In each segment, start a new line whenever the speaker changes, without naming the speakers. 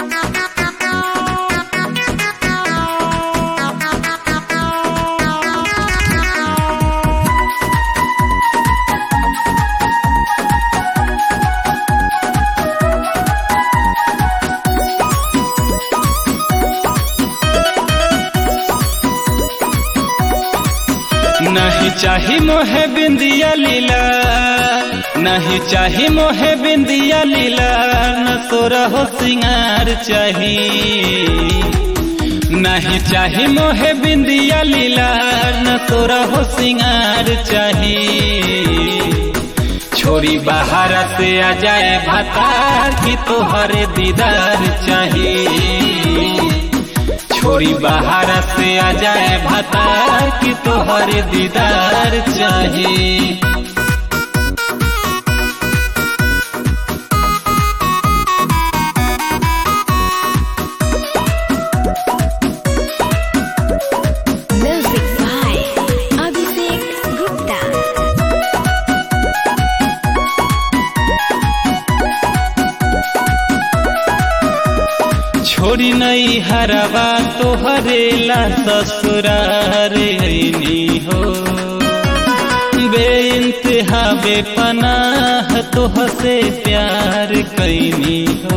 नहीं चाही मोहे बिंदिया लीला, नहीं चाही मोहे बिंदिया लीला, न तोरा हो सिंगार चाही। नहीं चाही मोहे बिंदिया लीला, न तोरा हो सिंगार चाही। छोरी बाहर से आ जाए भतार की तोहरे दीदार चाही। छोरी बाहर से आ जाए भतार की तोहरे दीदार चाहिए।
Music by Abhishek Gupta।
छोरी नहीं हरवा तोहरे ला ससुरार हैनी हो। बेइंतहा बेपनाह तोह से प्यार कैनी हो।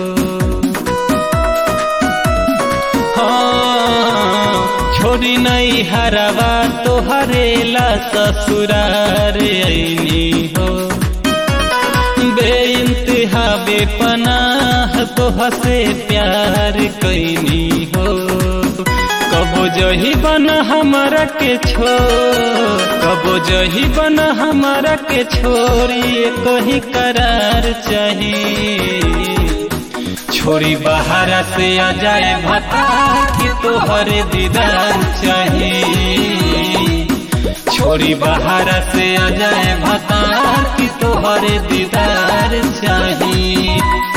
हाँ छोरी नहीं हरवा तोहरे ला ससुरार हैनी हो। बेइंतहा बेपनाह तोह से प्यार कैनी हो। कबो जही बना हमारा के छोड़, कबो जही बना हमारा के छोरी कहीं करार चाहिए। छोरी बाहर से आ जाए भतार की तोहरे दीदार चाहिए। छोरी बाहर से आ जाए भतार की तोहरे दीदार चाहिए।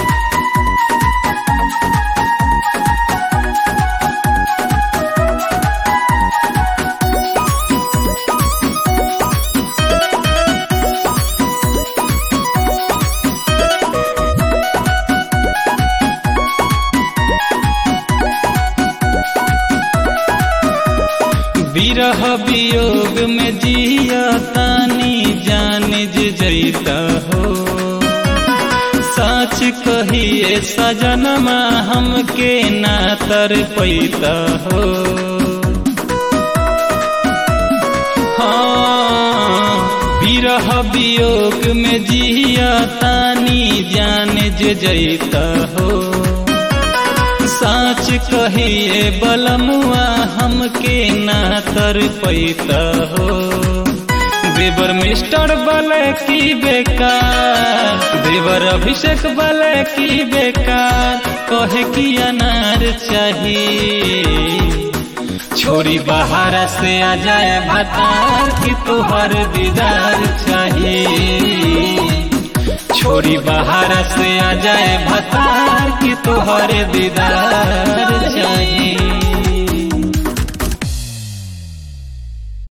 विरह वियोग में जिया तानी जान जैता हो। सच कहिए सजनमा हमके ना तर पैता हो। हाँ विरह वियोग में जिया तानी जान जैता हो। साच कहिए बलमुआ हमके ना तर पैता हो। देवर मिस्टर बले की बेकार, देवर अभिषेक बले की बेकार, कहे की अनार चाहिए। छोरी बाहर से आ जाए भतार की तोहर दीदार चाहिए। छोरी बाहर से आ जाए भतार की तोहरे दीदार चाहिए।